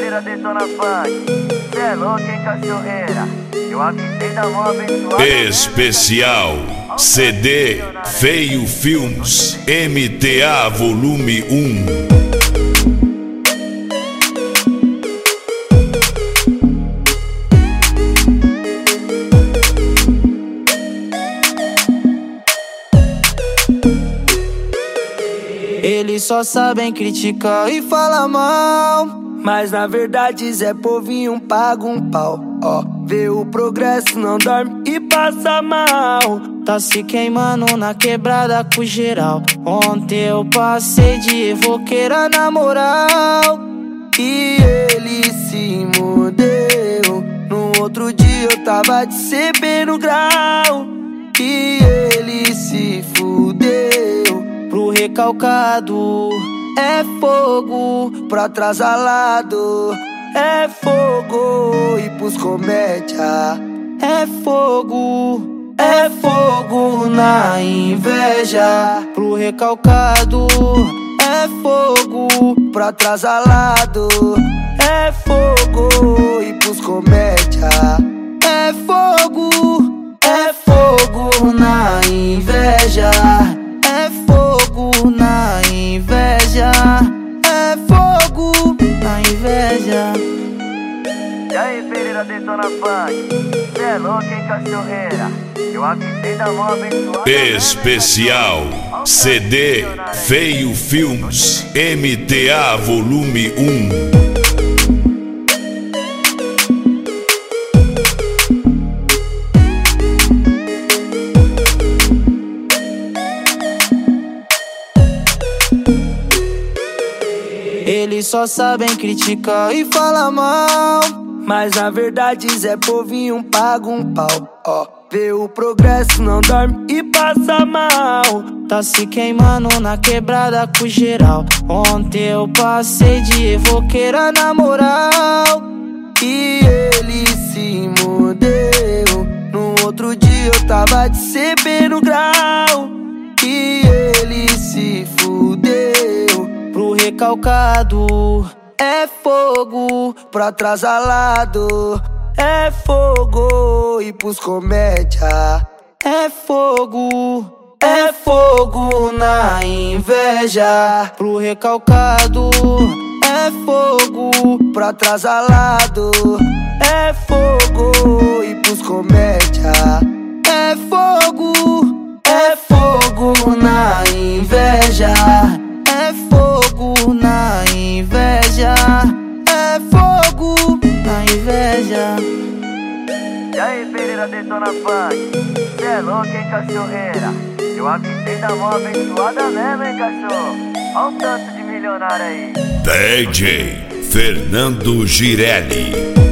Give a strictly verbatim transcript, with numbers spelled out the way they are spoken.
Pereira detona funk. Cê é louco, hein, cachorreira? Eu avisei da mão abençoada. Especial C D Feio Filmes M T A Volume um. Eles só sabem criticar e falar mal, mas na verdade Zé Povinho paga um pau. Ó, vê o progresso, não dorme e passa mal. Tá se queimando na quebrada com geral. Ontem eu passei de evoqueira na moral e ele se mudeu. No outro dia eu tava de C B no grau e ele se fudeu. Pro recalcado é fogo, pro atrasalado é fogo, e pros comédia é fogo, é fogo na inveja. Pro recalcado é fogo, pro atrasalado é fogo, e pros comédia é fogo, é fogo na inveja. É fogo na inveja, é fogo na inveja. E aí, Pereira detona funk. Cê é louco, hein, cachorreira? Eu avisei da mão abençoada. Especial C D Feio Filmes M T A Volume um. Eles só sabem criticar e falar mal, mas na verdade Zé Povinho paga um pau. Ó, vê o progresso, não dorme e passa mal. Tá se queimando na quebrada com geral. Ontem eu passei de evoqueira na moral e ele se mudeu. No outro dia eu tava de C B no grau e ele se fudeu. Pro recalcado é fogo, pro atrasalado é fogo, e pros comédia é fogo, é fogo na inveja. Pro recalcado é fogo, pro atrasalado é fogo, e pros comédia é fogo, é fogo na inveja. É fogo na inveja, é fogo na inveja. E aí, Pereira detona funk. Cê é louco, hein, cachorreira? Eu avisei da mão abençoada mesmo, hein, cachorro? Olha o tanto de milionário aí. D J Fernando Girelli.